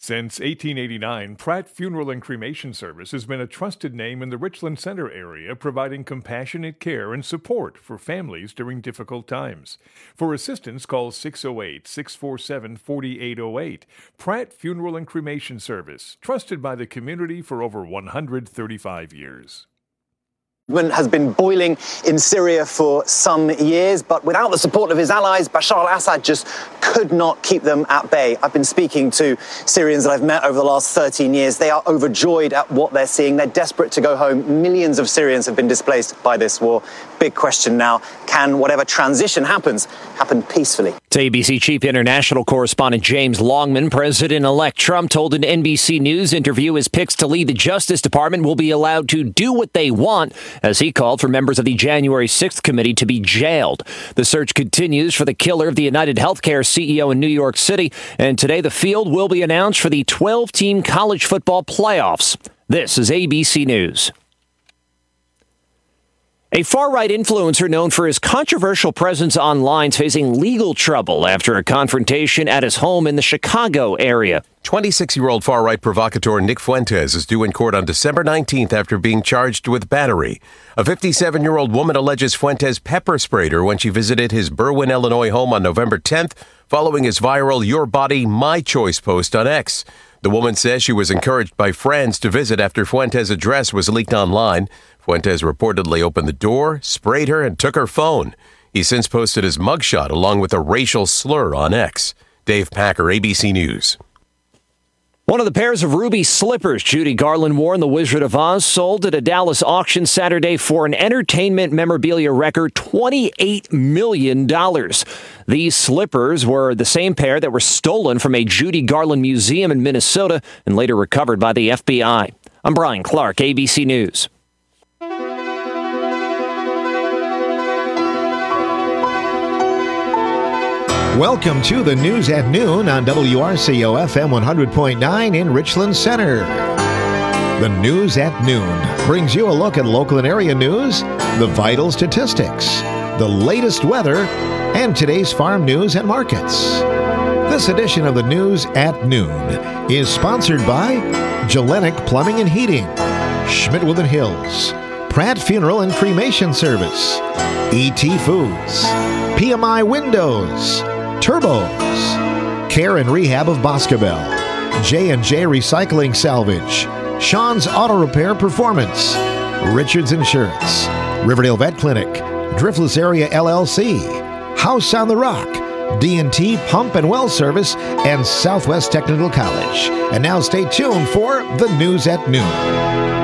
Since 1889, Pratt Funeral and Cremation Service has been a trusted name in the Richland Center area, providing compassionate care and support for families during difficult times. For assistance, call 608-647-4808. Pratt Funeral and Cremation Service, trusted by the community for over 135 years. Has been boiling in Syria for some years, but without the support of his allies, Bashar al-Assad just could not keep them at bay. I've been speaking to Syrians that I've met over the last 13 years. They are overjoyed at what they're seeing. They're desperate to go home. Millions of Syrians have been displaced by this war. Big question now, can whatever transition happens, happen peacefully? To ABC Chief International Correspondent James Longman, President-elect Trump told an NBC News interview his picks to lead the Justice Department will be allowed to do what they want, as he called for members of the January 6th committee to be jailed. The search continues for the killer of the United Healthcare CEO in New York City, and today the field will be announced for the 12-team college football playoffs. This is ABC News. A far-right influencer known for his controversial presence online is facing legal trouble after a confrontation at his home in the Chicago area. 26-year-old far-right provocateur Nick Fuentes is due in court on December 19th after being charged with battery. A 57-year-old woman alleges Fuentes pepper-sprayed her when she visited his Berwyn, Illinois home on November 10th, following his viral Your Body, My Choice post on X. The woman says she was encouraged by friends to visit after Fuentes' address was leaked online. Fuentes reportedly opened the door, sprayed her, and took her phone. He since posted his mugshot along with a racial slur on X. Dave Packer, ABC News. One of the pairs of ruby slippers Judy Garland wore in The Wizard of Oz sold at a Dallas auction Saturday for an entertainment memorabilia record $28 million. These slippers were the same pair that were stolen from a Judy Garland museum in Minnesota and later recovered by the FBI. I'm Brian Clark, ABC News. Welcome to the News at Noon on WRCO FM 100.9 in Richland Center. The News at Noon brings you a look at local and area news, the vital statistics, the latest weather, and today's farm news and markets. This edition of the News at Noon is sponsored by Gelenic Plumbing and Heating, Schmidt Woodland Hills, Pratt Funeral and Cremation Service, E.T. Foods, PMI Windows, Turbos, Care and Rehab of Boscobel, J&J Recycling Salvage, Sean's Auto Repair Performance, Richards Insurance, Riverdale Vet Clinic, Driftless Area LLC, House on the Rock, D&T Pump and Well Service, and Southwest Technical College. And now stay tuned for the News at Noon.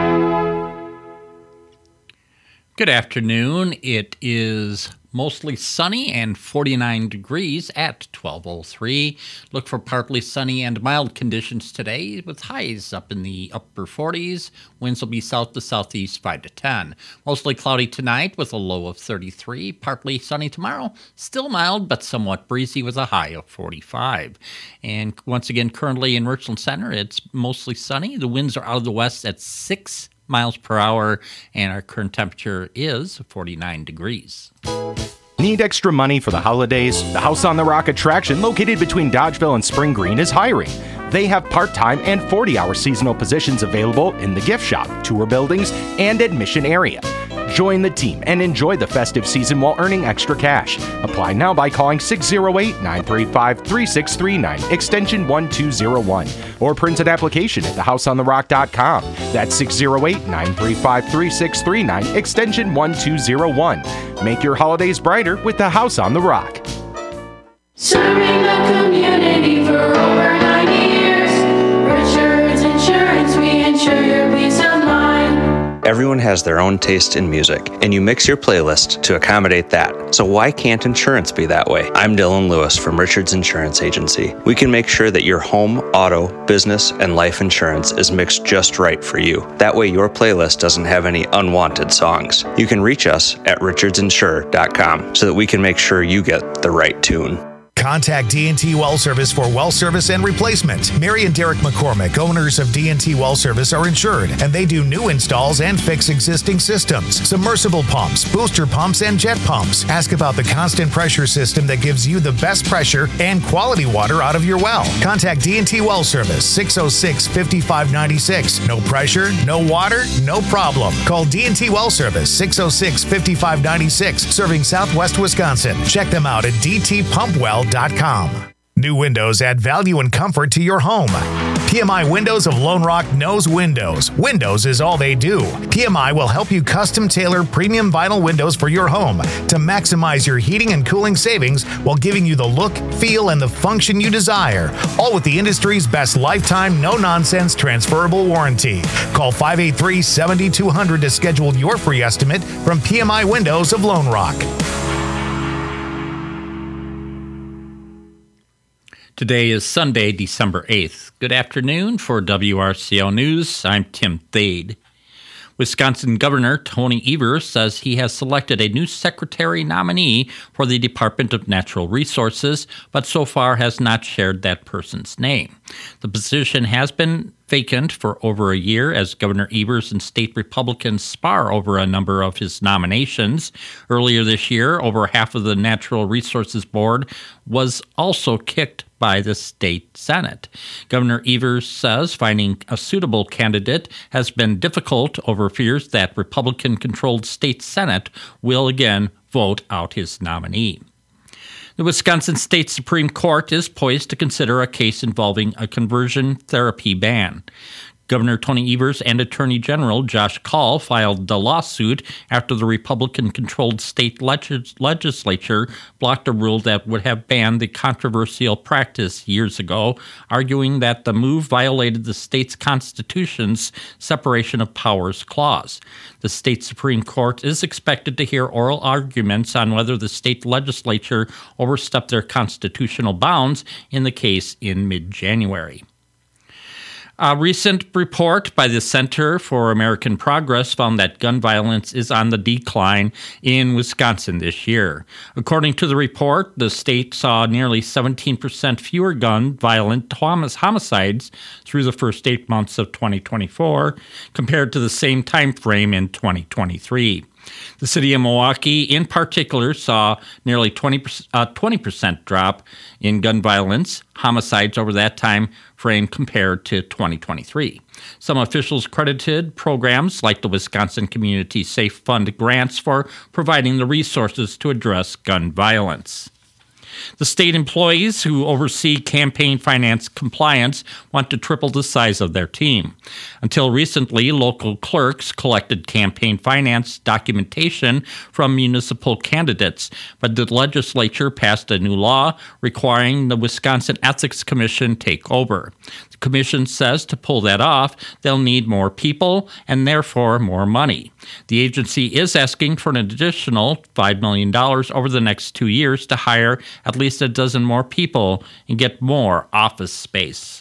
Good afternoon. It is mostly sunny and 49 degrees at 12:03. Look for partly sunny and mild conditions today with highs up in the upper 40s. Winds will be south to southeast 5 to 10. Mostly cloudy tonight with a low of 33. Partly sunny tomorrow. Still mild but somewhat breezy with a high of 45. And once again, currently in Richland Center, it's mostly sunny. The winds are out of the west at 6 miles per hour, and our current temperature is 49 degrees. Need extra money for the holidays? The House on the Rock attraction located between Dodgeville and Spring Green is hiring. They have part-time and 40-hour seasonal positions available in the gift shop, tour buildings, and admission area. Join the team and enjoy the festive season while earning extra cash. Apply now by calling 608-935-3639, extension 1201, or print an application at thehouseontherock.com. That's 608-935-3639, extension 1201. Make your holidays brighter with the House on the Rock. Serving the community for over 90 years. Richards Insurance, we insure your peace of mind. Everyone has their own taste in music, and you mix your playlist to accommodate that. So why can't insurance be that way? I'm Dylan Lewis from Richards Insurance Agency. We can make sure that your home, auto, business, and life insurance is mixed just right for you. That way your playlist doesn't have any unwanted songs. You can reach us at richardsinsure.com so that we can make sure you get the right tune. Contact D&T Well Service for well service and replacement. Mary and Derek McCormick, owners of D&T Well Service, are insured, and they do new installs and fix existing systems, submersible pumps, booster pumps, and jet pumps. Ask about the constant pressure system that gives you the best pressure and quality water out of your well. Contact D&T Well Service, 606-5596. No pressure, no water, no problem. Call D&T Well Service, 606-5596, serving Southwest Wisconsin. Check them out at dtpumpwell.com. New windows add value and comfort to your home. PMI Windows of Lone Rock knows windows. Windows is all they do. PMI will help you custom tailor premium vinyl windows for your home to maximize your heating and cooling savings while giving you the look, feel, and the function you desire. All with the industry's best lifetime, no-nonsense transferable warranty. Call 583-7200 to schedule your free estimate from PMI Windows of Lone Rock. Today is Sunday, December 8th. Good afternoon for WRCO News. I'm Tim Thade. Wisconsin Governor Tony Evers says he has selected a new secretary nominee for the Department of Natural Resources, but so far has not shared that person's name. The position has been vacant for over a year as Governor Evers and state Republicans spar over a number of his nominations. Earlier this year, over half of the Natural Resources Board was also kicked by the state Senate. Governor Evers says finding a suitable candidate has been difficult over fears that Republican-controlled state Senate will again vote out his nominee. The Wisconsin State Supreme Court is poised to consider a case involving a conversion therapy ban. Governor Tony Evers and Attorney General Josh Kaul filed the lawsuit after the Republican-controlled state legislature blocked a rule that would have banned the controversial practice years ago, arguing that the move violated the state's constitution's separation of powers clause. The state Supreme Court is expected to hear oral arguments on whether the state legislature overstepped their constitutional bounds in the case in mid-January. A recent report by the Center for American Progress found that gun violence is on the decline in Wisconsin this year. According to the report, the state saw nearly 17% fewer gun-violent homicides through the first 8 months of 2024 compared to the same time frame in 2023. The city of Milwaukee, in particular, saw nearly 20% drop in gun violence homicides over that time frame compared to 2023. Some officials credited programs like the Wisconsin Community Safe Fund grants for providing the resources to address gun violence. The state employees who oversee campaign finance compliance want to triple the size of their team. Until recently, local clerks collected campaign finance documentation from municipal candidates, but the legislature passed a new law requiring the Wisconsin Ethics Commission take over. The commission says to pull that off, they'll need more people and therefore more money. The agency is asking for an additional $5 million over the next 2 years to hire at least a dozen more people and get more office space.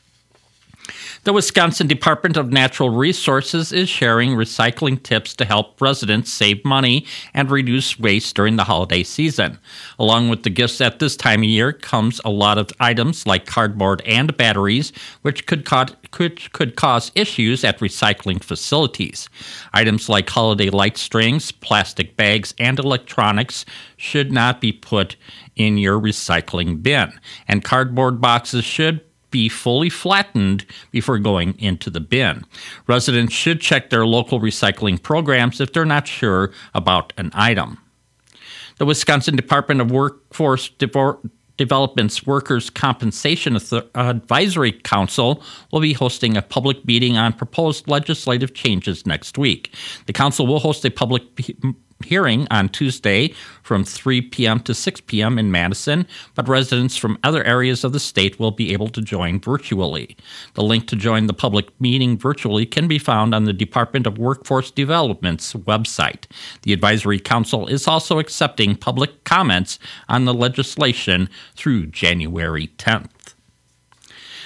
The Wisconsin Department of Natural Resources is sharing recycling tips to help residents save money and reduce waste during the holiday season. Along with the gifts at this time of year comes a lot of items like cardboard and batteries, which could cause issues at recycling facilities. Items like holiday light strings, plastic bags, and electronics should not be put in your recycling bin, and cardboard boxes should be fully flattened before going into the bin. Residents should check their local recycling programs if they're not sure about an item. The Wisconsin Department of Workforce Development's Workers' Compensation Advisory Council will be hosting a public meeting on proposed legislative changes next week. The council will host a public hearing on Tuesday from 3 p.m. to 6 p.m. in Madison, but residents from other areas of the state will be able to join virtually. The link to join the public meeting virtually can be found on the Department of Workforce Development's website. The Advisory Council is also accepting public comments on the legislation through January 10th.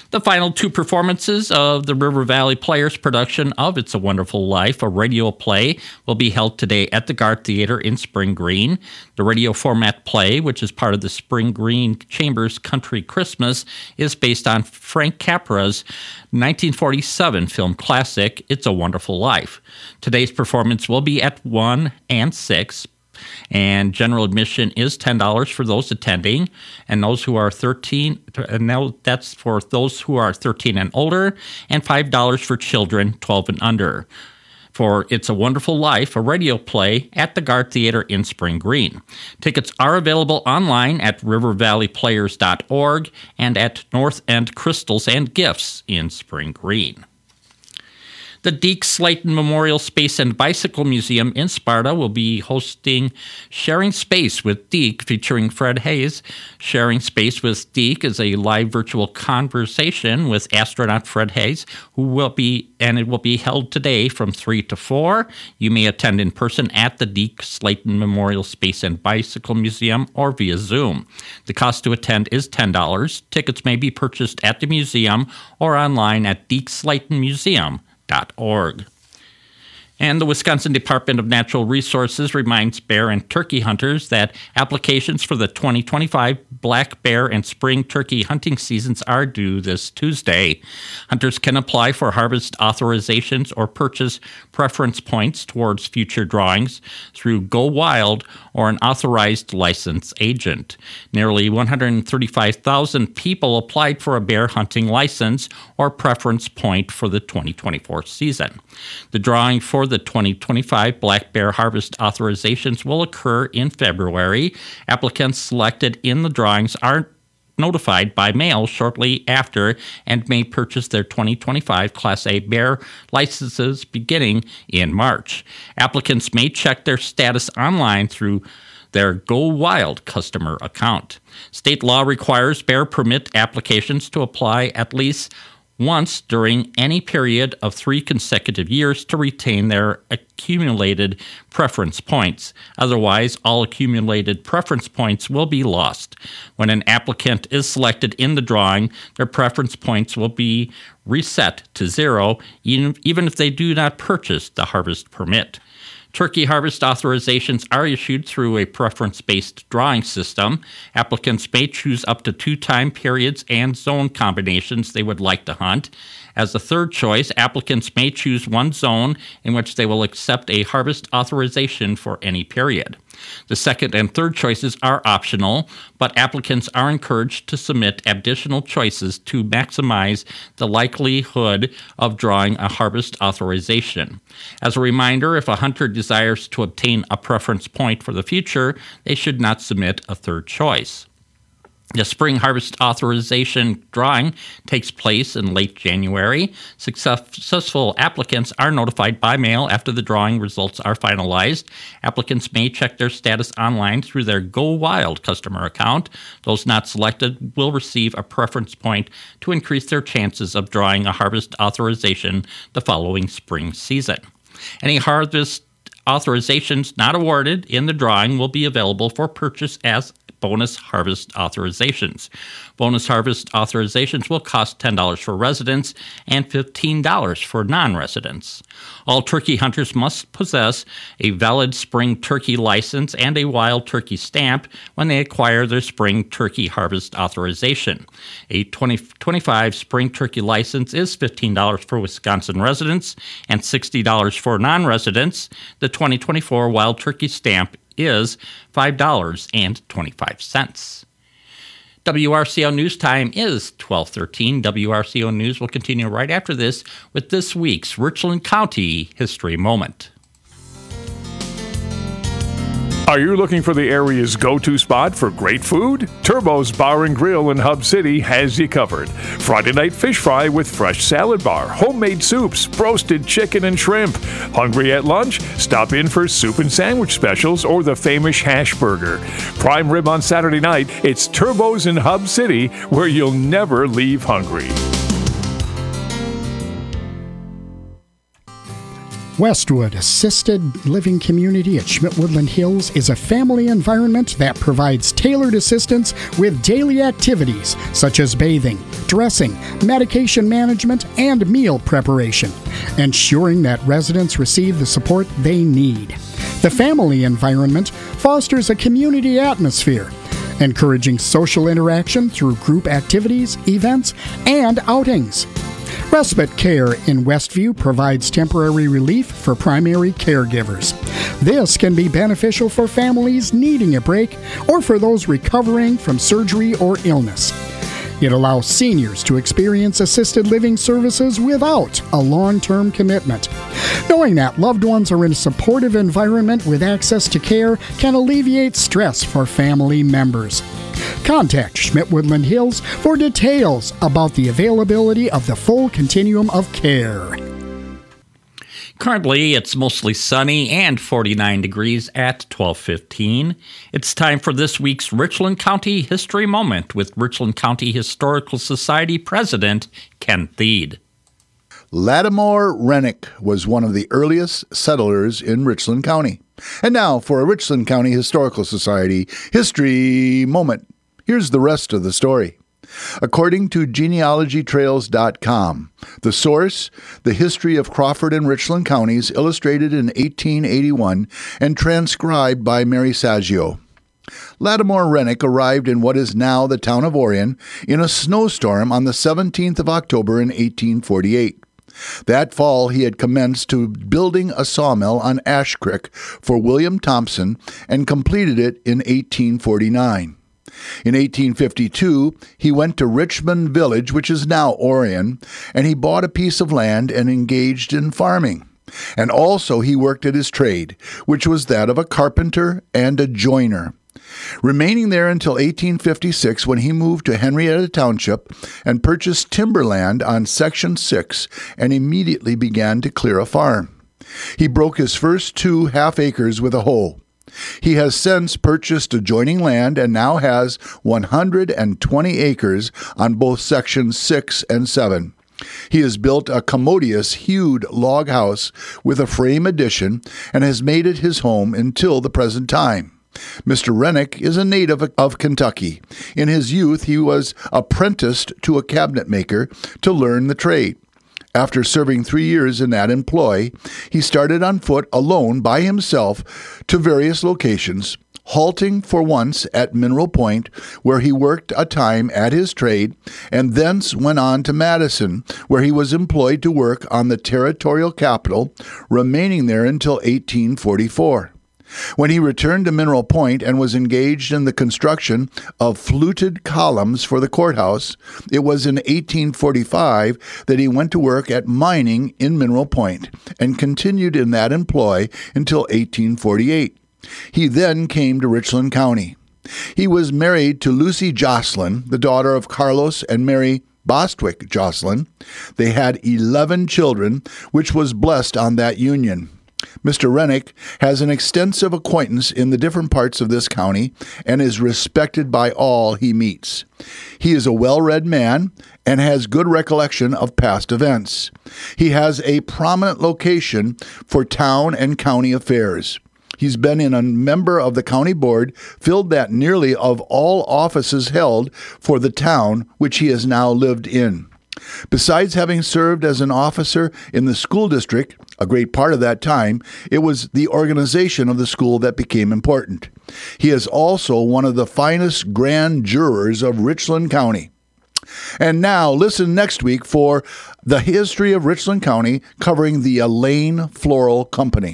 The final two performances of the River Valley Players production of It's a Wonderful Life, a radio play, will be held today at the Gard Theater in Spring Green. The radio format play, which is part of the Spring Green Chambers Country Christmas, is based on Frank Capra's 1947 film classic, It's a Wonderful Life. Today's performance will be at 1 and 6, and general admission is $10 for those attending, and those who are 13, and now that's for those who are 13 and older, and $5 for children 12 and under. For It's a Wonderful Life, a radio play at the Gard Theater in Spring Green. Tickets are available online at rivervalleyplayers.org and at North End Crystals and Gifts in Spring Green. The Deke Slayton Memorial Space and Bicycle Museum in Sparta will be hosting Sharing Space with Deke, featuring Fred Hayes. Sharing Space with Deke is a live virtual conversation with astronaut Fred Hayes, it will be held today from 3 to 4. You may attend in person at the Deke Slayton Memorial Space and Bicycle Museum or via Zoom. The cost to attend is $10. Tickets may be purchased at the museum or online at dekeslaytonmuseum.org. And the Wisconsin Department of Natural Resources reminds bear and turkey hunters that applications for the 2025 black bear and spring turkey hunting seasons are due this Tuesday. Hunters can apply for harvest authorizations or purchase preference points towards future drawings through Go Wild or an authorized licensed agent. Nearly 135,000 people applied for a bear hunting license or preference point for the 2024 season. The drawing for the 2025 black bear harvest authorizations will occur in February. Applicants selected in the drawings are notified by mail shortly after and may purchase their 2025 Class A bear licenses beginning in March. Applicants may check their status online through their Go Wild customer account. State law requires bear permit applications to apply at least once during any period of 3 consecutive years to retain their accumulated preference points. Otherwise, all accumulated preference points will be lost. When an applicant is selected in the drawing, their preference points will be reset to 0, even if they do not purchase the harvest permit. Turkey harvest authorizations are issued through a preference-based drawing system. Applicants may choose up to 2 time periods and zone combinations they would like to hunt. As a third choice, applicants may choose one zone in which they will accept a harvest authorization for any period. The second and third choices are optional, but applicants are encouraged to submit additional choices to maximize the likelihood of drawing a harvest authorization. As a reminder, if a hunter desires to obtain a preference point for the future, they should not submit a third choice. The spring harvest authorization drawing takes place in late January. Successful applicants are notified by mail after the drawing results are finalized. Applicants may check their status online through their Go Wild customer account. Those not selected will receive a preference point to increase their chances of drawing a harvest authorization the following spring season. Any harvest authorizations not awarded in the drawing will be available for purchase as bonus harvest authorizations. Bonus harvest authorizations will cost $10 for residents and $15 for non-residents. All turkey hunters must possess a valid spring turkey license and a wild turkey stamp when they acquire their spring turkey harvest authorization. A 2025 spring turkey license is $15 for Wisconsin residents and $60 for non-residents. The 2024 wild turkey stamp is $5.25. WRCO News Time is 12:13. WRCO News will continue right after this with this week's Richland County History Moment. Are you looking for the area's go-to spot for great food? Turbo's Bar and Grill in Hub City has you covered. Friday night fish fry with fresh salad bar, homemade soups, roasted chicken and shrimp. Hungry at lunch? Stop in for soup and sandwich specials or the famous hash burger. Prime rib on Saturday night. It's Turbo's in Hub City, where you'll never leave hungry. Westwood Assisted Living Community at Schmidt Woodland Hills is a family environment that provides tailored assistance with daily activities such as bathing, dressing, medication management, and meal preparation, ensuring that residents receive the support they need. The family environment fosters a community atmosphere, encouraging social interaction through group activities, events, and outings. Respite Care in Westview provides temporary relief for primary caregivers. This can be beneficial for families needing a break or for those recovering from surgery or illness. It allows seniors to experience assisted living services without a long-term commitment. Knowing that loved ones are in a supportive environment with access to care can alleviate stress for family members. Contact Schmidt Woodland Hills for details about the availability of the full continuum of care. Currently, it's mostly sunny and 49 degrees at 12:15. It's time for this week's Richland County History Moment with Richland County Historical Society President Ken Thiede. Lattimore Rennick was one of the earliest settlers in Richland County. And now for a Richland County Historical Society History Moment. Here's the rest of the story. According to genealogytrails.com, the source, the history of Crawford and Richland counties, illustrated in 1881 and transcribed by Mary Saggio. Lattimore Rennick arrived in what is now the town of Orion in a snowstorm on the 17th of October in 1848. That fall, he had commenced to building a sawmill on Ash Creek for William Thompson and completed it in 1849. In 1852, he went to Richmond Village, which is now Orion, and he bought a piece of land and engaged in farming. And also he worked at his trade, which was that of a carpenter and a joiner. Remaining there until 1856, when he moved to Henrietta Township and purchased timberland on Section 6 and immediately began to clear a farm. He broke his first 2 half-acres with a hoe. He has since purchased adjoining land and now has 120 acres on both Sections 6 and 7. He has built a commodious, hewed log house with a frame addition and has made it his home until the present time. Mr. Rennick is a native of Kentucky. In his youth, he was apprenticed to a cabinet maker to learn the trade. After serving 3 years in that employ, he started on foot alone by himself to various locations, halting for once at Mineral Point, where he worked a time at his trade, and thence went on to Madison, where he was employed to work on the territorial capital, remaining there until 1844. When he returned to Mineral Point and was engaged in the construction of fluted columns for the courthouse, it was in 1845 that he went to work at mining in Mineral Point and continued in that employ until 1848. He then came to Richland County. He was married to Lucy Jocelyn, the daughter of Carlos and Mary Bostwick Jocelyn. They had 11 children, which was blessed on that union. Mr. Rennick has an extensive acquaintance in the different parts of this county and is respected by all he meets. He is a well-read man and has good recollection of past events. He has a prominent location for town and county affairs. He's been a member of the county board, filled that nearly of all offices held for the town which he has now lived in. Besides having served as an officer in the school district, a great part of that time, it was the organization of the school that became important. He is also one of the finest grand jurors of Richland County. And now, listen next week for the history of Richland County, covering the Elaine Floral Company.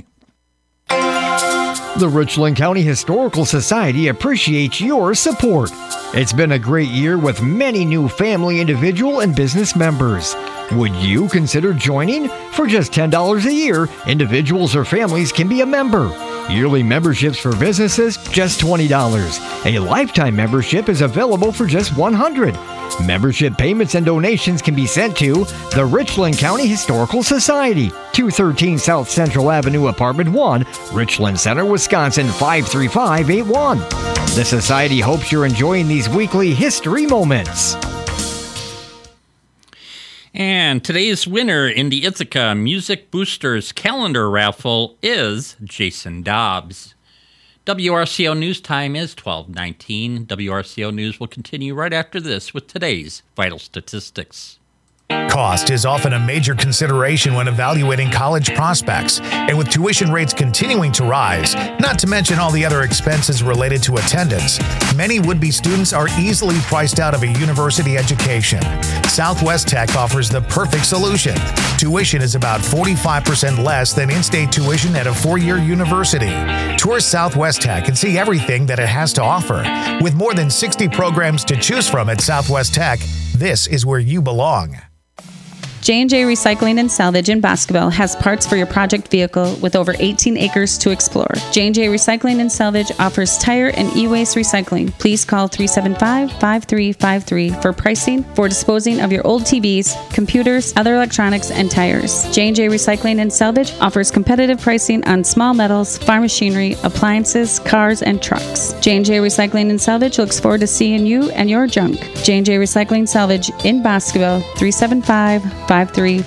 The Richland County Historical Society appreciates your support. It's been a great year with many new family, individual, and business members. Would you consider joining? For just $10 a year, individuals or families can be a member. Yearly memberships for businesses, just $20. A lifetime membership is available for just $100. Membership payments and donations can be sent to the Richland County Historical Society, 213 South Central Avenue, Apartment 1, Richland Center, Wisconsin, 53581. The Society hopes you're enjoying these weekly history moments. And today's winner in the Ithaca Music Boosters calendar raffle is Jason Dobbs. WRCO News Time is 12:19. WRCO News will continue right after this with today's vital statistics. Cost is often a major consideration when evaluating college prospects, and with tuition rates continuing to rise, not to mention all the other expenses related to attendance, many would-be students are easily priced out of a university education. Southwest Tech offers the perfect solution. Tuition is about 45% less than in-state tuition at a four-year university. Tour Southwest Tech and see everything that it has to offer. With more than 60 programs to choose from at Southwest Tech, this is where you belong. J&J Recycling and Salvage in Boscoville has parts for your project vehicle with over 18 acres to explore. J&J Recycling and Salvage offers tire and e-waste recycling. Please call 375-5353 for pricing for disposing of your old TVs, computers, other electronics, and tires. J&J Recycling and Salvage offers competitive pricing on small metals, farm machinery, appliances, cars, and trucks. J&J Recycling and Salvage looks forward to seeing you and your junk. J&J Recycling Salvage in Boscoville, 375-5353.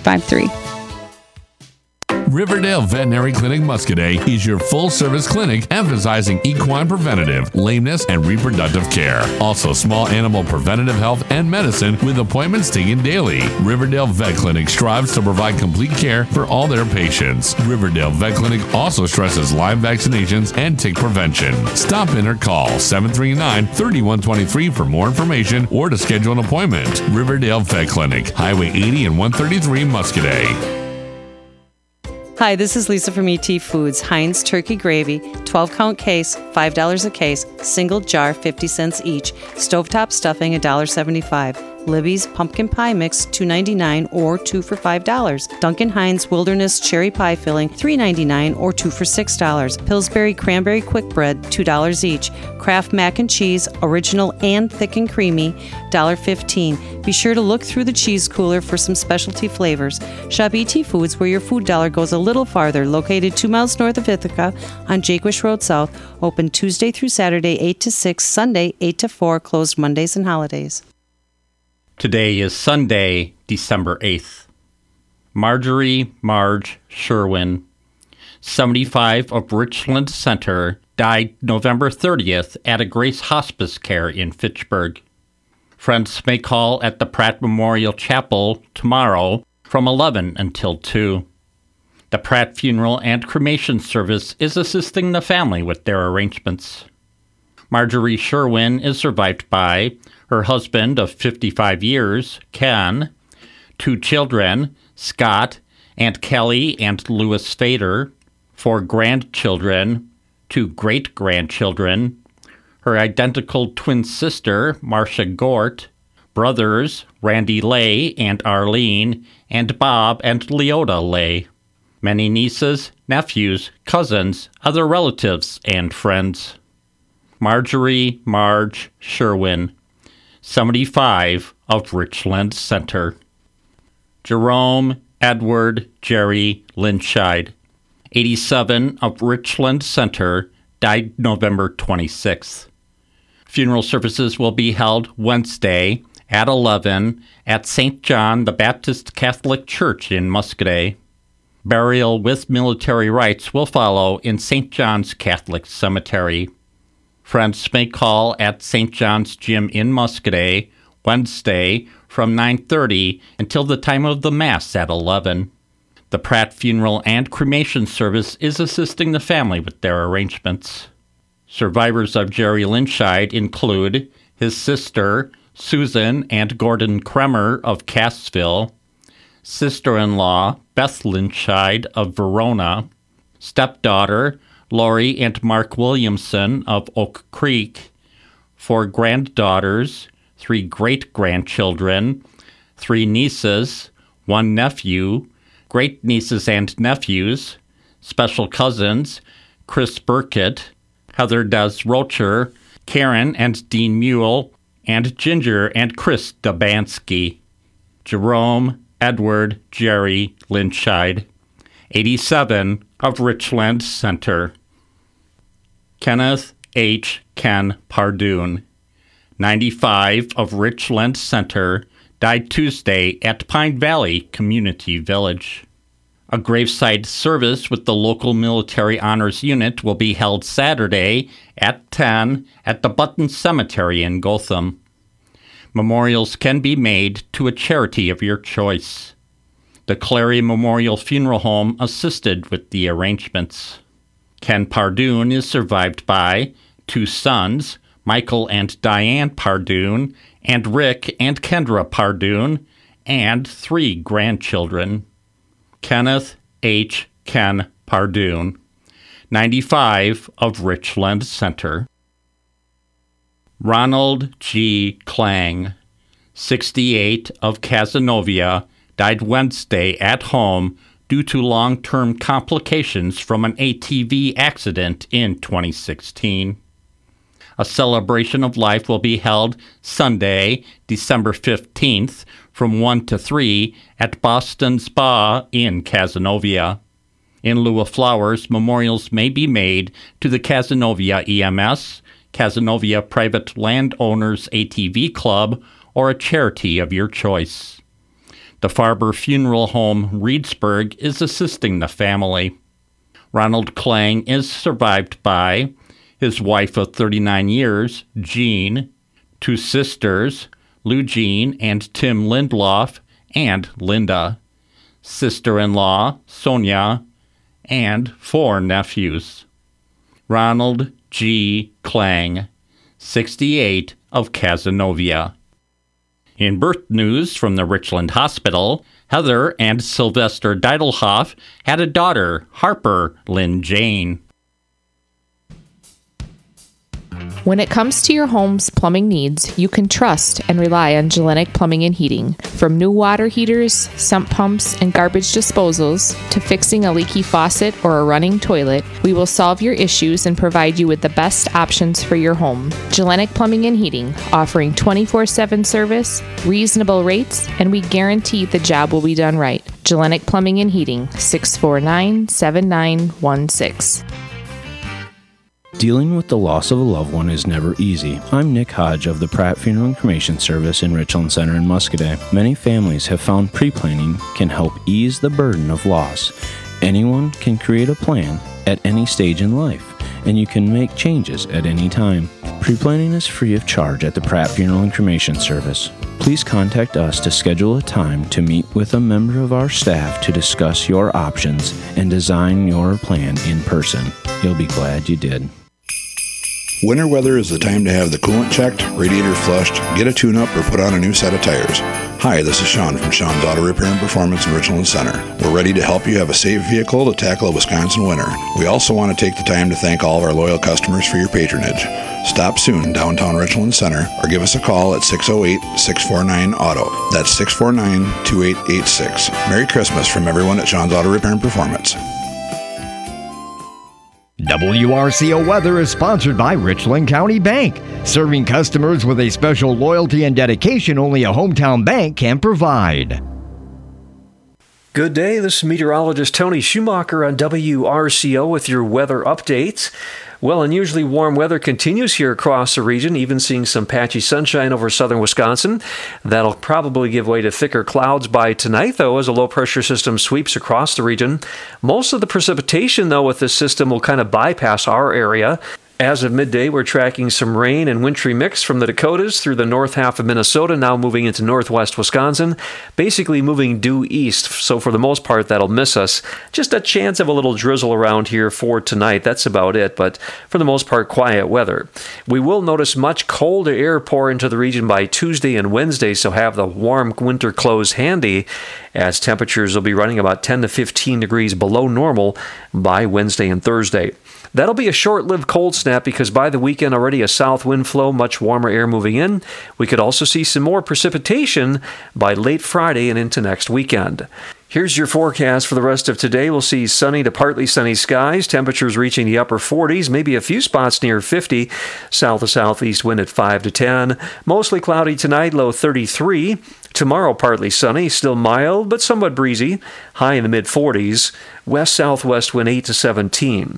Riverdale Veterinary Clinic Muscadet is your full-service clinic emphasizing equine preventative, lameness, and reproductive care. Also, small animal preventative health and medicine with appointments taken daily. Riverdale Vet Clinic strives to provide complete care for all their patients. Riverdale Vet Clinic also stresses live vaccinations and tick prevention. Stop in or call 739-3123 for more information or to schedule an appointment. Riverdale Vet Clinic, Highway 80 and 133 Muscadet. Hi, this is Lisa from ET Foods. Heinz Turkey Gravy, 12-count case, $5 a case, single jar, 50 cents each. Stovetop stuffing, $1.75. Libby's Pumpkin Pie Mix, $2.99 or 2 for $5. Duncan Hines Wilderness Cherry Pie Filling, $3.99 or 2 for $6. Pillsbury Cranberry Quick Bread, $2 each. Kraft Mac and Cheese, original and thick and creamy, $1.15. Be sure to look through the cheese cooler for some specialty flavors. Shop ET Foods where your food dollar goes a little farther, located 2 miles north of Ithaca on Jaquish Road South, open Tuesday through Saturday 8 to 6, Sunday 8 to 4, closed Mondays and holidays. Today is Sunday, December 8th. Marjorie Marge Sherwin, 75 of Richland Center, died November 30th at a Grace Hospice Care in Fitchburg. Friends may call at the Pratt Memorial Chapel tomorrow from 11 until 2. The Pratt Funeral and Cremation Service is assisting the family with their arrangements. Marjorie Sherwin is survived by her husband of 55 years, Ken, 2 children, Scott and Kelly and Louis Fader, 4 grandchildren, 2 great-grandchildren, her identical twin sister, Marcia Gort, brothers, Randy Lay and Arlene, and Bob and Leota Lay, many nieces, nephews, cousins, other relatives, and friends. Marjorie Marge Sherwin, 75 of Richland Center. Jerome Edward Jerry Lynchide, 87 of Richland Center, died November 26th. Funeral services will be held Wednesday at 11 at St. John the Baptist Catholic Church in Muscadet. Burial with military rites will follow in St. John's Catholic Cemetery. Friends may call at St. John's Gym in Muscadet Wednesday from 9:30 until the time of the Mass at 11. The Pratt Funeral and Cremation Service is assisting the family with their arrangements. Survivors of Jerry Lynchide include his sister, Susan and Gordon Kremer of Cassville, sister-in-law, Beth Lynchide of Verona, stepdaughter, Lori and Mark Williamson of Oak Creek, 4 granddaughters, 3 great-grandchildren, 3 nieces, 1 nephew, great-nieces and nephews, special cousins, Chris Burkett, Heather Des Rocher, Karen and Dean Mule, and Ginger and Chris Dabansky. Jerome Edward Jerry Lynchide, 87 of Richland Center. Kenneth H. Ken Pardoon, 95 of Richland Center, died Tuesday at Pine Valley Community Village. A graveside service with the local military honors unit will be held Saturday at 10 at the Button Cemetery in Gotham. Memorials can be made to a charity of your choice. The Clary Memorial Funeral Home assisted with the arrangements. Ken Pardoon is survived by 2 sons, Michael and Diane Pardoon, and Rick and Kendra Pardoon, and 3 grandchildren. Kenneth H. Ken Pardoon, 95 of Richland Center. Ronald G. Klang, 68 of Cazenovia, died Wednesday at home due to long-term complications from an ATV accident in 2016. A celebration of life will be held Sunday, December 15th, from 1 to 3 at Boston Spa in Cazenovia. In lieu of flowers, memorials may be made to the Cazenovia EMS, Cazenovia Private Landowners ATV Club, or a charity of your choice. The Farber Funeral Home, Reedsburg, is assisting the family. Ronald Klang is survived by his wife of 39 years, Jean, 2 sisters, Lou Jean and Tim Lindloff, and Linda, sister-in-law, Sonia, and 4 nephews. Ronald G. Klang, 68 of Cazenovia. In birth news from the Richland Hospital, Heather and Sylvester Deidelhoff had a daughter, Harper Lynn Jane. When it comes to your home's plumbing needs, you can trust and rely on Gellenic Plumbing and Heating. From new water heaters, sump pumps, and garbage disposals, to fixing a leaky faucet or a running toilet, we will solve your issues and provide you with the best options for your home. Gellenic Plumbing and Heating, offering 24/7 service, reasonable rates, and we guarantee the job will be done right. Gellenic Plumbing and Heating, 649-7916. Dealing with the loss of a loved one is never easy. I'm Nick Hodge of the Pratt Funeral and Cremation Service in Richland Center in Muscoda. Many families have found pre-planning can help ease the burden of loss. Anyone can create a plan at any stage in life, and you can make changes at any time. Pre-planning is free of charge at the Pratt Funeral and Cremation Service. Please contact us to schedule a time to meet with a member of our staff to discuss your options and design your plan in person. You'll be glad you did. Winter weather is the time to have the coolant checked, radiator flushed, get a tune-up, or put on a new set of tires. Hi, this is Sean from Sean's Auto Repair and Performance in Richland Center. We're ready to help you have a safe vehicle to tackle a Wisconsin winter. We also want to take the time to thank all of our loyal customers for your patronage. Stop soon in downtown Richland Center or give us a call at 608-649-AUTO. That's 649-2886. Merry Christmas from everyone at Sean's Auto Repair and Performance. WRCO Weather is sponsored by Richland County Bank, serving customers with a special loyalty and dedication only a hometown bank can provide. Good day, this is meteorologist Tony Schumacher on WRCO with your weather updates. Well, unusually warm weather continues here across the region, even seeing some patchy sunshine over southern Wisconsin. That'll probably give way to thicker clouds by tonight, though, as a low-pressure system sweeps across the region. Most of the precipitation, though, with this system will kind of bypass our area. As of midday, we're tracking some rain and wintry mix from the Dakotas through the north half of Minnesota, now moving into northwest Wisconsin, basically moving due east. So for the most part, that'll miss us. Just a chance of a little drizzle around here for tonight. That's about it, but for the most part, quiet weather. We will notice much colder air pour into the region by Tuesday and Wednesday, so have the warm winter clothes handy, as temperatures will be running about 10 to 15 degrees below normal by Wednesday and Thursday. That'll be a short-lived cold snap because by the weekend already a south wind flow, much warmer air moving in. We could also see some more precipitation by late Friday and into next weekend. Here's your forecast for the rest of today. We'll see sunny to partly sunny skies, temperatures reaching the upper 40s, maybe a few spots near 50, south to southeast wind at 5 to 10. Mostly cloudy tonight, low 33. Tomorrow partly sunny, still mild but somewhat breezy, high in the mid-40s. West-southwest wind 8 to 17.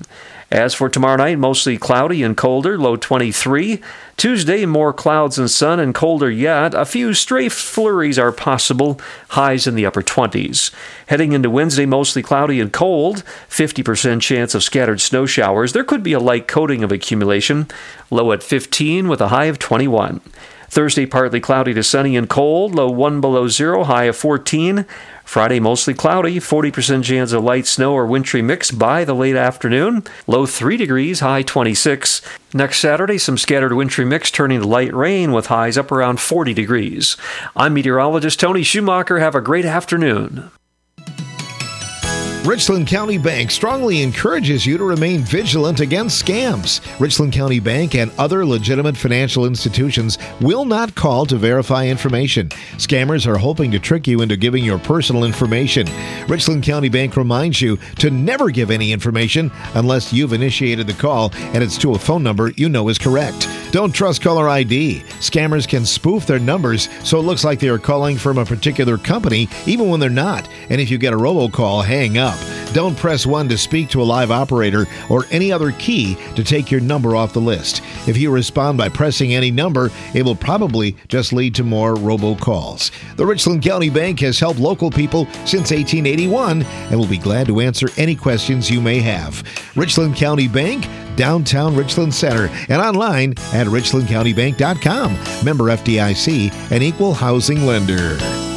As for tomorrow night, mostly cloudy and colder, low 23. Tuesday, more clouds and sun and colder yet. A few stray flurries are possible, highs in the upper 20s. Heading into Wednesday, mostly cloudy and cold, 50% chance of scattered snow showers. There could be a light coating of accumulation, low at 15 with a high of 21. Thursday, partly cloudy to sunny and cold, low 1 below 0, high of 14. Friday, mostly cloudy, 40% chance of light snow or wintry mix by the late afternoon, low 3 degrees, high 26. Next Saturday, some scattered wintry mix turning to light rain with highs up around 40 degrees. I'm meteorologist Tony Schumacher. Have a great afternoon. Richland County Bank strongly encourages you to remain vigilant against scams. Richland County Bank and other legitimate financial institutions will not call to verify information. Scammers are hoping to trick you into giving your personal information. Richland County Bank reminds you to never give any information unless you've initiated the call and it's to a phone number you know is correct. Don't trust caller ID. Scammers can spoof their numbers so it looks like they are calling from a particular company even when they're not. And if you get a robocall, hang up. Don't press 1 to speak to a live operator or any other key to take your number off the list. If you respond by pressing any number, it will probably just lead to more robocalls. The Richland County Bank has helped local people since 1881 and will be glad to answer any questions you may have. Richland County Bank, downtown Richland Center, and online at richlandcountybank.com. Member FDIC, an equal housing lender.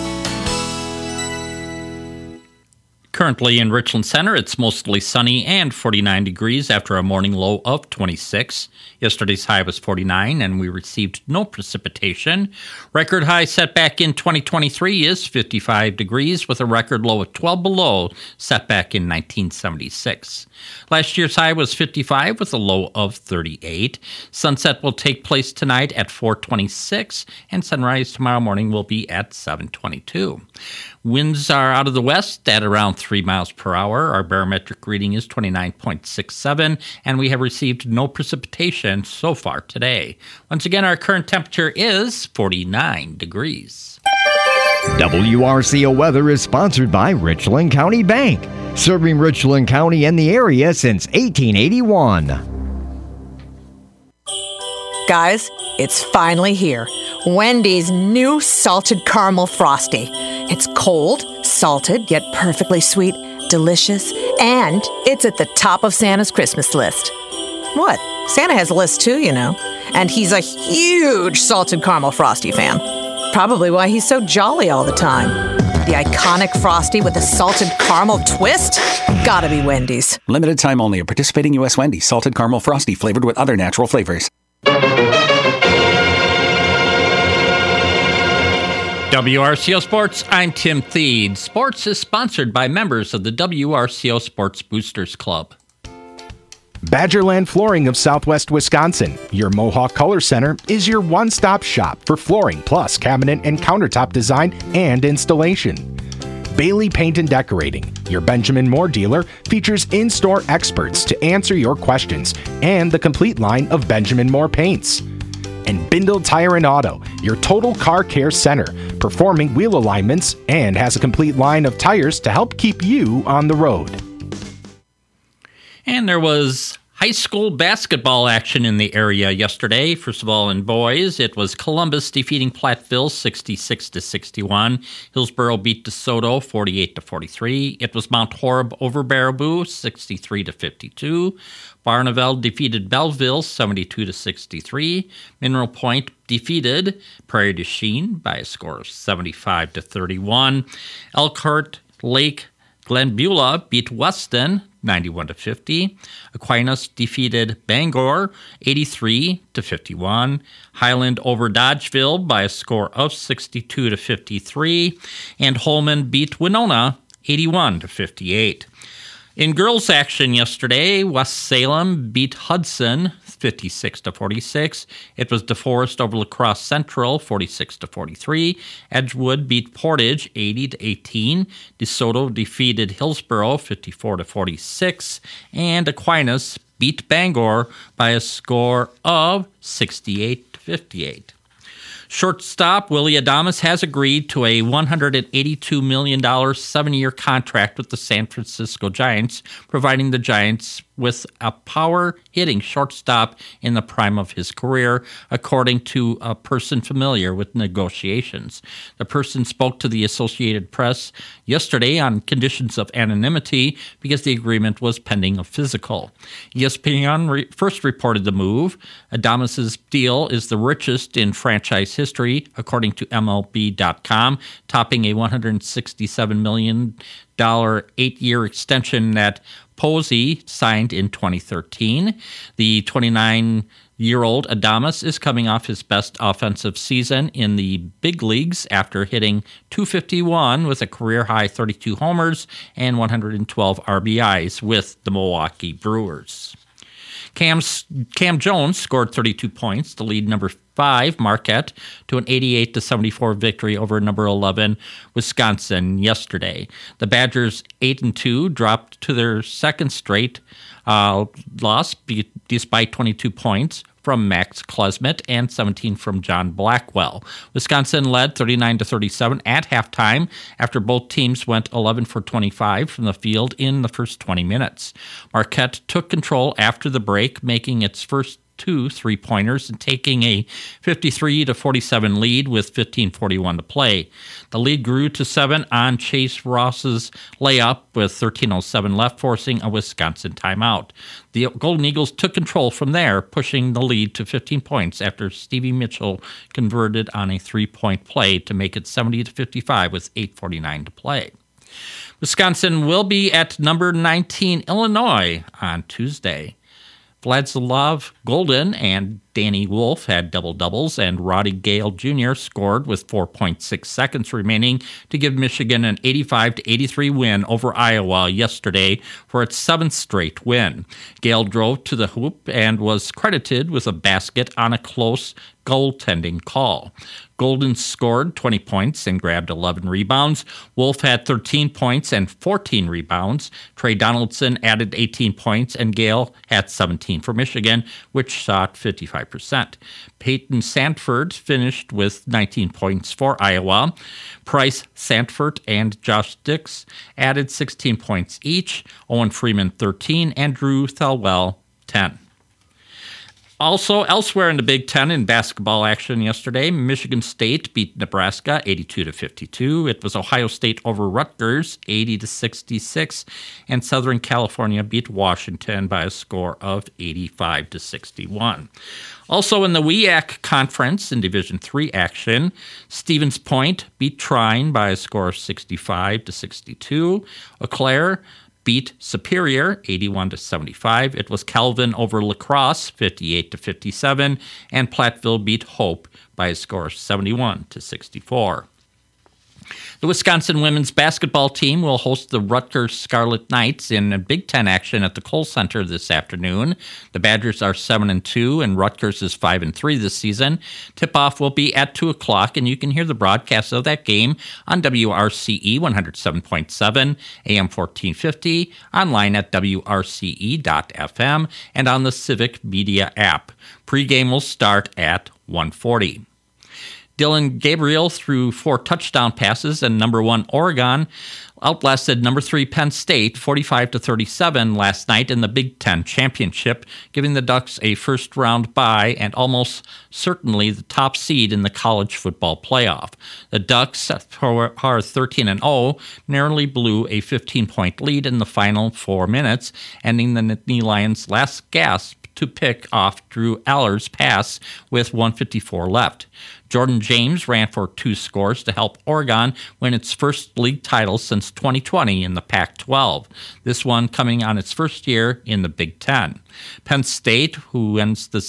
Currently in Richland Center, it's mostly sunny and 49 degrees after a morning low of 26. Yesterday's high was 49, and we received no precipitation. Record high set back in 2023 is 55 degrees, with a record low of 12 below, set back in 1976. Last year's high was 55, with a low of 38. Sunset will take place tonight at 4:26, and sunrise tomorrow morning will be at 7:22. Winds are out of the west at around 3 miles per hour. Our barometric reading is 29.67, and we have received no precipitation so far today. Once again, our current temperature is 49 degrees. WRCO weather is sponsored by Richland County Bank, serving Richland County and the area since 1881. Guys, it's finally here. Wendy's new salted caramel frosty. It's cold, salted, yet perfectly sweet, delicious, and it's at the top of Santa's Christmas list. What? Santa has a list too, you know. And he's a huge salted caramel frosty fan. Probably why he's so jolly all the time. The iconic frosty with a salted caramel twist? Gotta be Wendy's. Limited time only at participating U.S. Wendy's. Salted caramel frosty flavored with other natural flavors. WRCO Sports, I'm Tim Thede. Sports is sponsored by members of the WRCO Sports Boosters Club. Badgerland Flooring of Southwest Wisconsin, your Mohawk Color Center, is your one-stop shop for flooring plus cabinet and countertop design and installation. Bailey Paint and Decorating, your Benjamin Moore dealer, features in-store experts to answer your questions and the complete line of Benjamin Moore paints. And Bindle Tire and Auto, your total car care center, performing wheel alignments and has a complete line of tires to help keep you on the road. And there was high school basketball action in the area yesterday. First of all, in boys, it was Columbus defeating Platteville 66-61. Hillsboro beat DeSoto 48-43. It was Mount Horeb over Baraboo 63-52. Barneveld defeated Belleville 72-63. Mineral Point defeated Prairie du Chien by a score of 75-31. Elkhart Lake Glenbeulah beat Weston 91-50. Aquinas defeated Bangor 83-51. Highland over Dodgeville by a score of 62-53. And Holman beat Winona 81-58. In girls' action yesterday, West Salem beat Hudson 56-46. It was DeForest over La Crosse Central 46-43. Edgewood beat Portage 80-18. DeSoto defeated Hillsboro 54-46. And Aquinas beat Bangor by a score of 68-58. Shortstop Willie Adames has agreed to a $182 million 7-year contract with the San Francisco Giants, providing the Giants with a power-hitting shortstop in the prime of his career, according to a person familiar with negotiations. The person spoke to the Associated Press yesterday on conditions of anonymity because the agreement was pending a physical. ESPN first reported the move. Adames' deal is the richest in franchise history, according to MLB.com, topping a $167 million 8-year extension that Posey signed in 2013. The 29-year-old Adames is coming off his best offensive season in the big leagues after hitting .251 with a career-high 32 homers and 112 RBIs with the Milwaukee Brewers. Cam Jones scored 32 points to lead number 5 Marquette to an 88-74 victory over number 11 Wisconsin yesterday. The Badgers 8-2 dropped to their second straight loss despite 22 points from Max Klesmit and 17 from John Blackwell. Wisconsin led 39-37 at halftime after both teams went 11 for 25 from the field in the first 20 minutes. Marquette took control after the break, making its first 2 3-pointers and taking a 53-47 lead with 15:41 to play. The lead grew to 7 on Chase Ross's layup with 13:07 left, forcing a Wisconsin timeout. The Golden Eagles took control from there, pushing the lead to 15 points after Stevie Mitchell converted on a 3-point play to make it 70-55 with 8:49 to play. Wisconsin will be at number 19 Illinois on Tuesday. Vladislav Golden and Danny Wolf had double-doubles, and Roddy Gale Jr. scored with 4.6 seconds remaining to give Michigan an 85-83 win over Iowa yesterday for its 7th straight win. Gale drove to the hoop and was credited with a basket on a close goaltending call. Golden scored 20 points and grabbed 11 rebounds. Wolf had 13 points and 14 rebounds. Trey Donaldson added 18 points, and Gale had 17 for Michigan, which shot 55%. Peyton Sandford finished with 19 points for Iowa. Price Sandford and Josh Dix added 16 points each. Owen Freeman 13 and Drew Thelwell 10. Also, elsewhere in the Big Ten in basketball action yesterday, Michigan State beat Nebraska 82-52. It was Ohio State over Rutgers 80-66, and Southern California beat Washington by a score of 85-61. Also in the WEAC Conference in Division III action, Stevens Point beat Trine by a score of 65-62. Eau Claire beat Superior 81-75. It was Calvin over La Crosse 58-57, and Platteville beat Hope by a score of 71-64. The Wisconsin women's basketball team will host the Rutgers Scarlet Knights in Big Ten action at the Kohl Center this afternoon. The Badgers are 7-2, and Rutgers is 5-3 this season. Tip-off will be at 2 o'clock, and you can hear the broadcast of that game on WRCE 107.7, AM 1450, online at WRCE.FM, and on the Civic Media app. Pre-game will start at 1:40. Dylan Gabriel threw 4 touchdown passes, and number 1 Oregon outlasted number 3 Penn State 45-37 last night in the Big Ten Championship, giving the Ducks a first-round bye and almost certainly the top seed in the college football playoff. The Ducks, who are 13-0, narrowly blew a 15-point lead in the final 4 minutes, ending the Nittany Lions' last gasp to pick off Drew Aller's pass with 1:54 left. Jordan James ran for 2 scores to help Oregon win its first league title since 2020 in the Pac-12, this one coming on its first year in the Big Ten. Penn State, who has an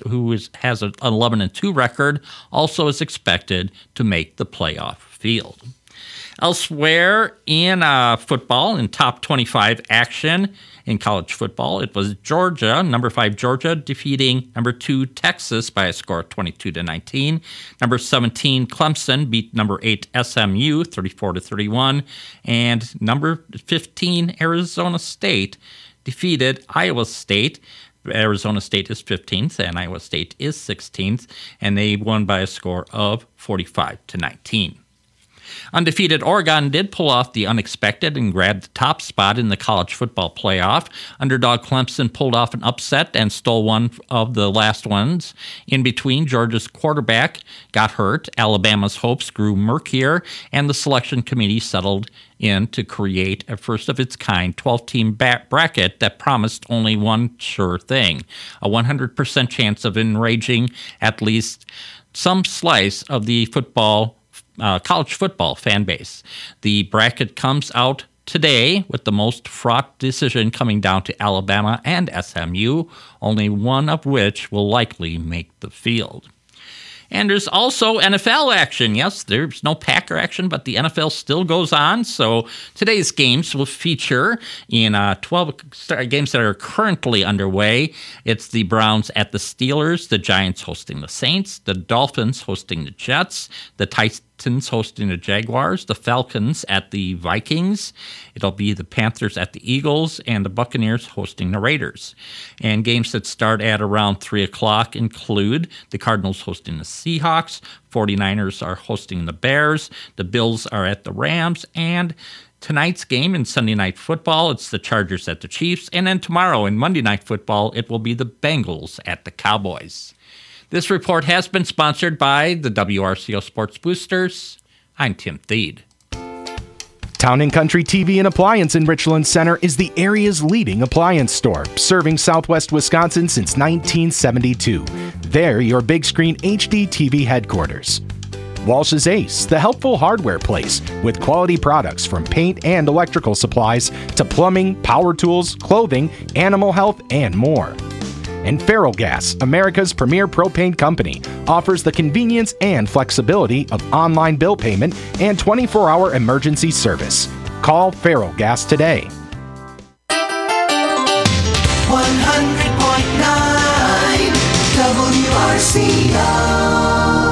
11-2 record, also is expected to make the playoff field. Elsewhere in football, in top 25 action in college football, it was Georgia, number 5 Georgia, defeating number 2 Texas by a score of 22-19. Number 17 Clemson beat number 8 SMU 34-31, and number 15 Arizona State defeated Iowa State. Arizona State is 15th and Iowa State is 16th, and they won by a score of 45-19. Undefeated Oregon did pull off the unexpected and grabbed the top spot in the college football playoff. Underdog Clemson pulled off an upset and stole one of the last ones. In between, Georgia's quarterback got hurt, Alabama's hopes grew murkier, and the selection committee settled in to create a first-of-its-kind 12-team bracket that promised only one sure thing, a 100% chance of enraging at least some slice of the college football fan base. The bracket comes out today with the most fraught decision coming down to Alabama and SMU, only one of which will likely make the field. And there's also NFL action. Yes, there's no Packer action, but the NFL still goes on. So today's games will feature in 12 games that are currently underway. It's the Browns at the Steelers, the Giants hosting the Saints, the Dolphins hosting the Jets, the Titans hosting the Jaguars, the Falcons at the Vikings. It'll be the Panthers at the Eagles, and the Buccaneers hosting the Raiders. And games that start at around 3 o'clock include the Cardinals hosting the Seahawks, 49ers are hosting the Bears, the Bills are at the Rams, and tonight's game in Sunday Night Football, it's the Chargers at the Chiefs, and then tomorrow in Monday Night Football, it will be the Bengals at the Cowboys. This report has been sponsored by the WRCO Sports Boosters. I'm Tim Thede. Town & Country TV and Appliance in Richland Center is the area's leading appliance store, serving Southwest Wisconsin since 1972. They're your big screen HD TV headquarters. Walsh's Ace, the helpful hardware place with quality products from paint and electrical supplies to plumbing, power tools, clothing, animal health, and more. And Feral Gas, America's premier propane company, offers the convenience and flexibility of online bill payment and 24-hour emergency service. Call Feral Gas today. 100.9 WRCO.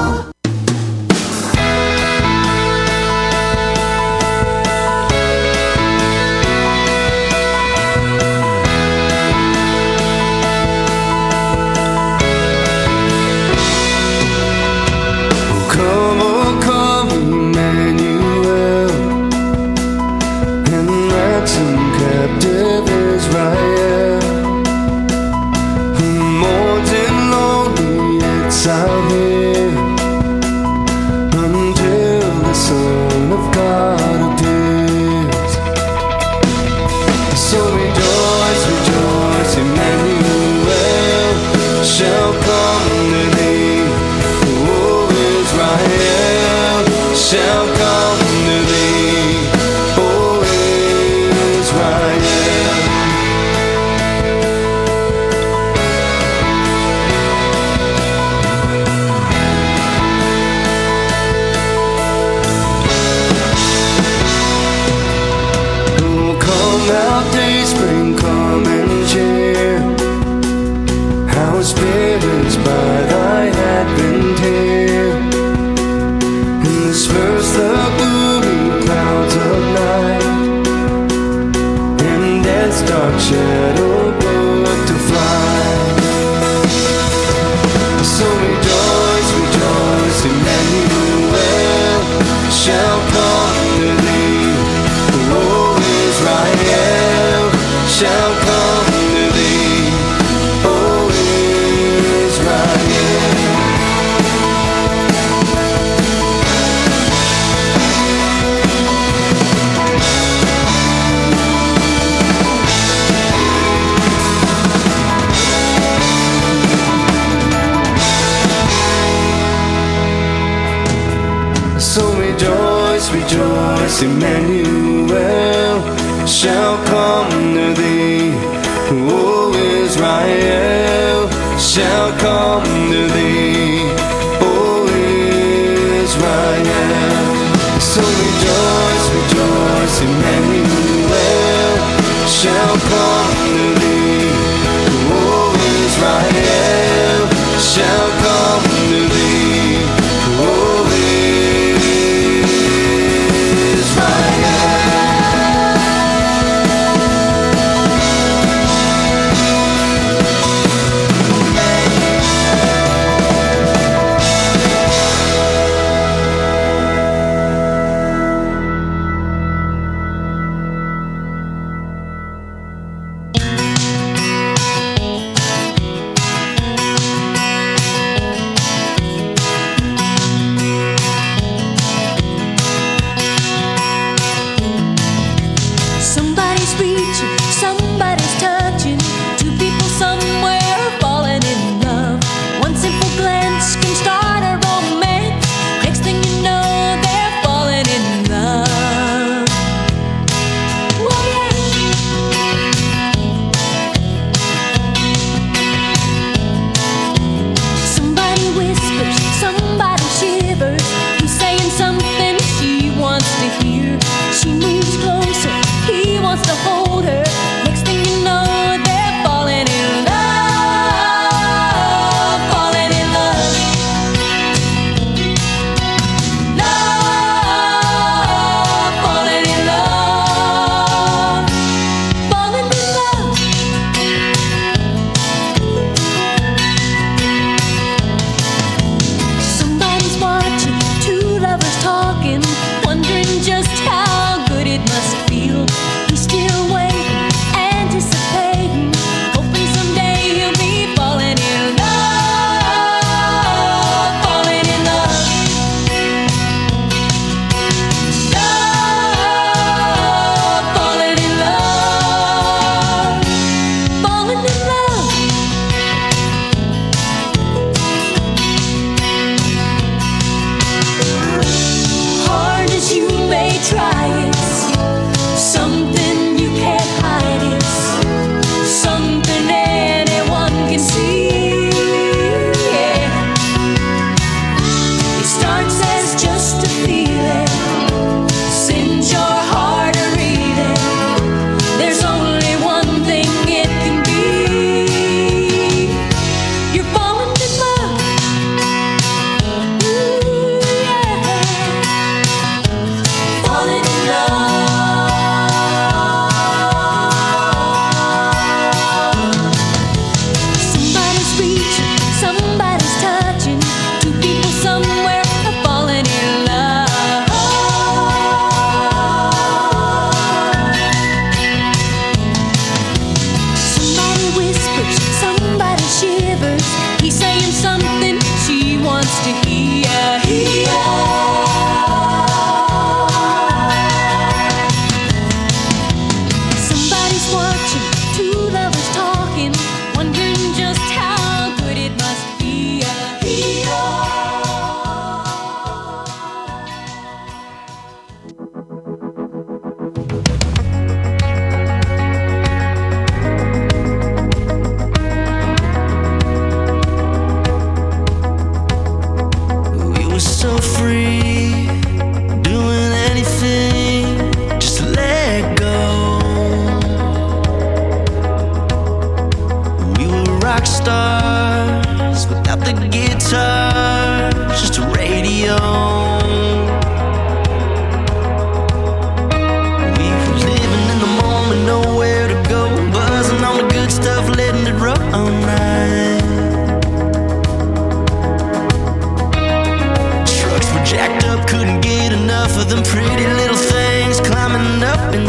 Emmanuel shall come to thee. O Israel shall come to thee. O Israel. So rejoice, rejoice, Emmanuel shall come to thee. O Israel shall come to thee. O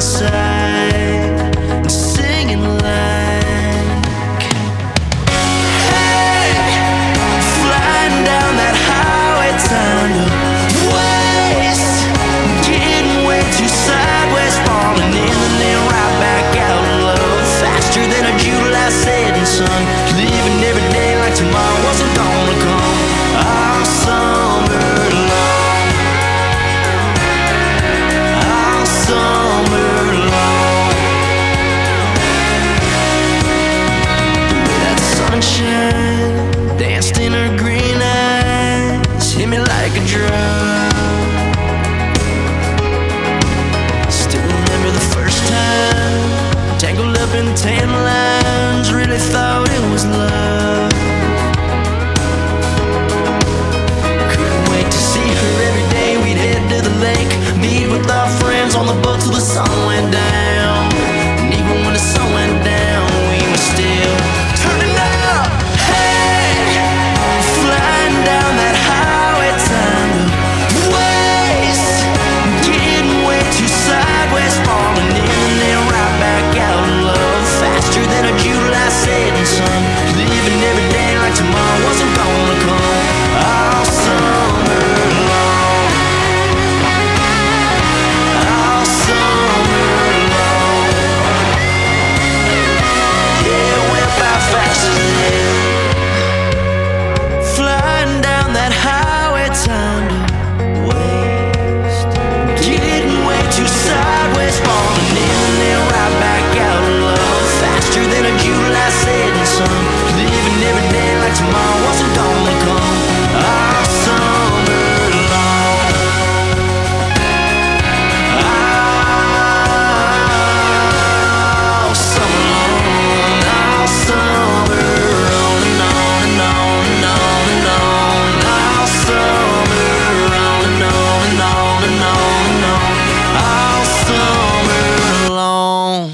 side and singing like, hey, flying down that highway, time to waste, getting way too sideways, falling in and then right back out of love, faster than a July setting sun, living every day like tomorrow wasn't gonna come, all summer long, all summer long. The way that sunshine danced in her green eyes hit me like a drum. Still remember the first time, tangled up in tan lines, really thought it was love. Couldn't wait to see her every day. We'd head to the lake, meet with our friends on the boat till the sun went down. And even when the sun went down, we were still turning up. Hey, flying down that highway, time to waste, getting way too sideways, falling in and then right back out of love, faster than a July setting sun, living every day like tomorrow wasn't gonna come, all summer long, all summer long. Yeah, it went by fast as hell, flying down that highway, time to waste, getting way too sideways, falling in and then right back out of love, faster than a July setting sun, living every day like tomorrow wasn't gonna come, all summer long, all summer long, all summer on and on and on and on and on, all summer on and on and on and on and on, all summer long.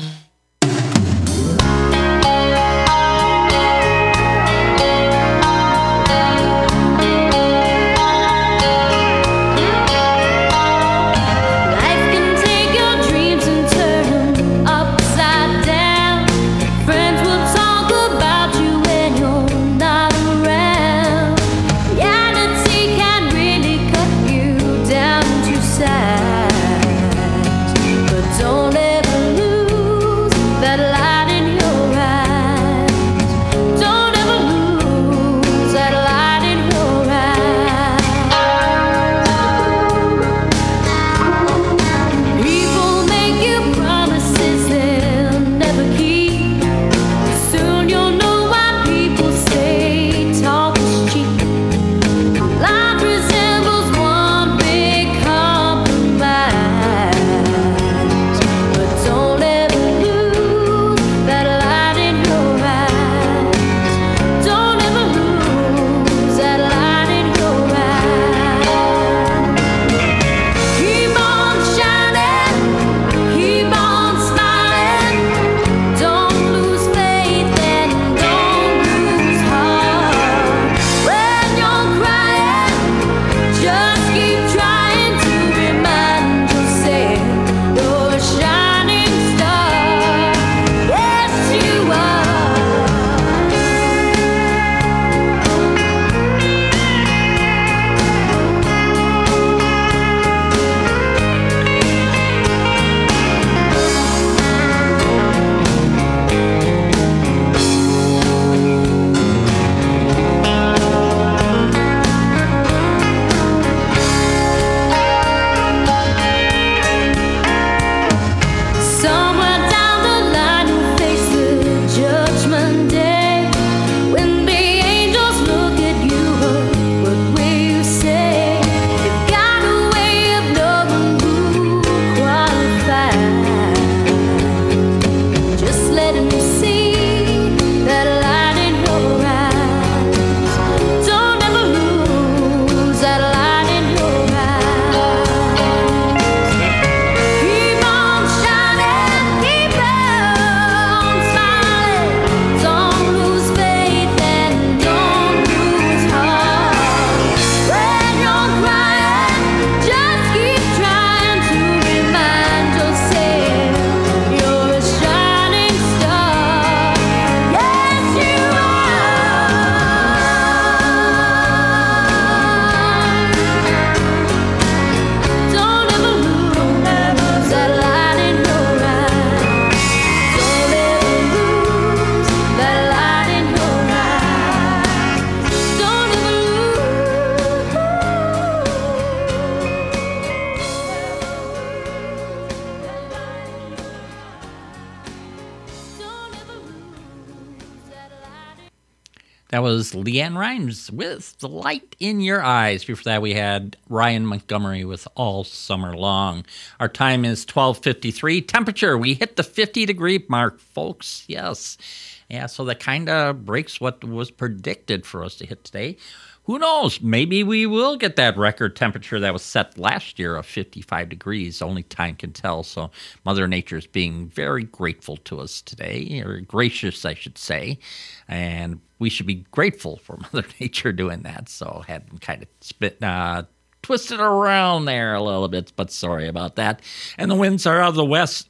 Life can take your dreams and turn them upside down. Friends will talk about you when you're not around. Reality can really cut you down to size. But don't ever lose that light in your eyes. Don't ever lose that light in your eyes. People make you promises they'll never keep. Soon you'll know why people say talk is cheap. Life resembles one big compromise. But don't ever lose that light in your eyes. Don't ever lose that light in your eyes. Keep on shining, keep on smiling. Don't lose faith and don't lose heart. When you're crying, just keep trying to remind yourself you're a shining star. Yes, you are. Somewhere down the line you'll face the judgment day. When the angels look at you, what will you say? You've got a way of knowing who qualifies. Just let him see that light in your eyes. Don't ever lose that light in your eyes. Keep on shining, That was Leanne Rimes with The Light in Your Eyes. Before that, we had Ryan Montgomery with All Summer Long. Our time is 12:53. Temperature, we hit the 50-degree mark, folks. Yes. Yeah, so that kind of breaks what was predicted for us to hit today. Who knows? Maybe we will get that record temperature that was set last year of 55 degrees. Only time can tell. So Mother Nature is being very grateful to us today, or gracious, I should say. And we should be grateful for Mother Nature doing that. So I had them kind of twisted around there a little bit, but sorry about that. And the winds are out of the west.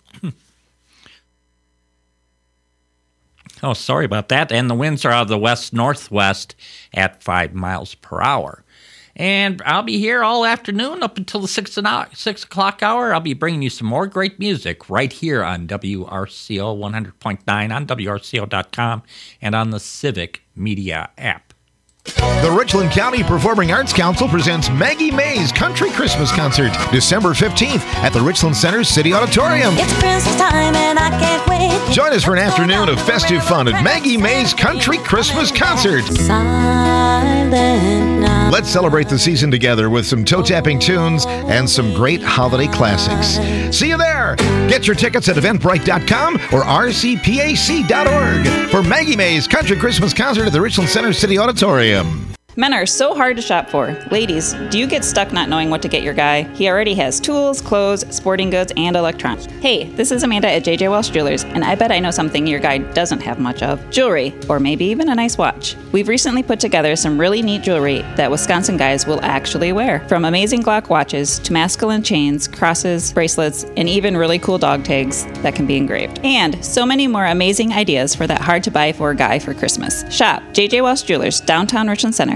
Oh, sorry about that. And the winds are out of the west-northwest at 5 miles per hour. And I'll be here all afternoon up until the 6 o'clock hour. I'll be bringing you some more great music right here on WRCO 100.9, on WRCO.com, and on the Civic Media app. The Richland County Performing Arts Council presents Maggie May's Country Christmas Concert, December 15th at the Richland Center City Auditorium. It's Christmas time and I can't wait. Join us for an afternoon of festive fun at Maggie May's Country Christmas Concert. Let's celebrate the season together with some toe-tapping tunes and some great holiday classics. See you there! Get your tickets at eventbrite.com or rcpac.org for Maggie May's Country Christmas Concert at the Richland Center City Auditorium. Men are so hard to shop for. Ladies, do you get stuck not knowing what to get your guy? He already has tools, clothes, sporting goods, and electronics. Hey, this is Amanda at JJ Welsh Jewelers, and I bet I know something your guy doesn't have much of. Jewelry, or maybe even a nice watch. We've recently put together some really neat jewelry that Wisconsin guys will actually wear. From amazing Glock watches to masculine chains, crosses, bracelets, and even really cool dog tags that can be engraved. And so many more amazing ideas for that hard-to-buy-for guy for Christmas. Shop JJ Welsh Jewelers, downtown Richland Center.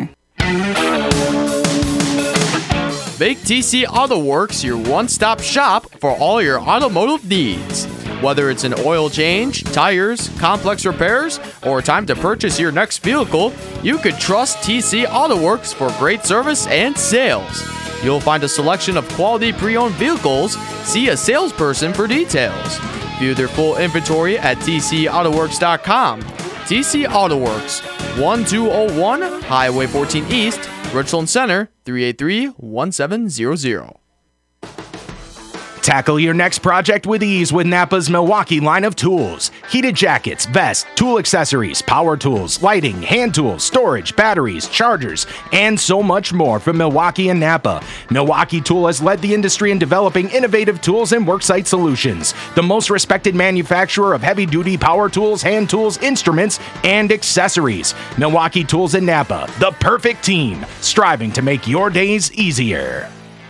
Make TC Auto Works your one-stop shop for all your automotive needs. Whether it's an oil change, tires, complex repairs, or time to purchase your next vehicle, you can trust TC Auto Works for great service and sales. You'll find a selection of quality pre-owned vehicles. See a salesperson for details. View their full inventory at tcautoworks.com. TC Auto Works, 1201 Highway 14 East, Richland Center, 383-1700. Tackle your next project with ease with Napa's Milwaukee line of tools. Heated jackets, vests, tool accessories, power tools, lighting, hand tools, storage, batteries, chargers, and so much more from Milwaukee and Napa. Milwaukee Tool has led the industry in developing innovative tools and worksite solutions. The most respected manufacturer of heavy-duty power tools, hand tools, instruments, and accessories. Milwaukee Tools and Napa, the perfect team, striving to make your days easier.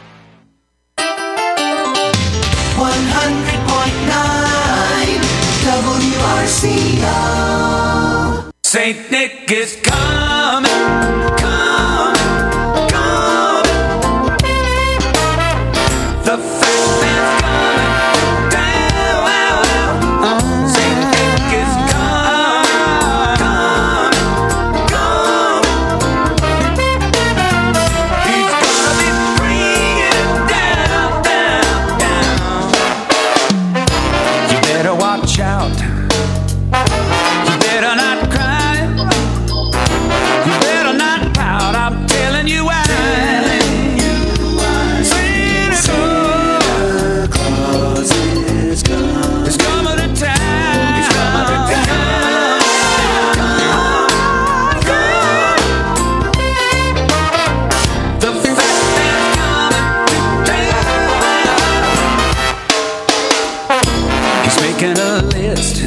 100.9 WRCO. St. Nick is coming, coming, coming. The fat man's coming down. St. Nick is coming, coming, coming. He's gonna be bringing it down, down, down. You better watch out. You better not cry. You better not pout. I'm telling you why. Santa Claus is coming. He's coming to town. He's coming to town. The fat man's coming to town. He's making a list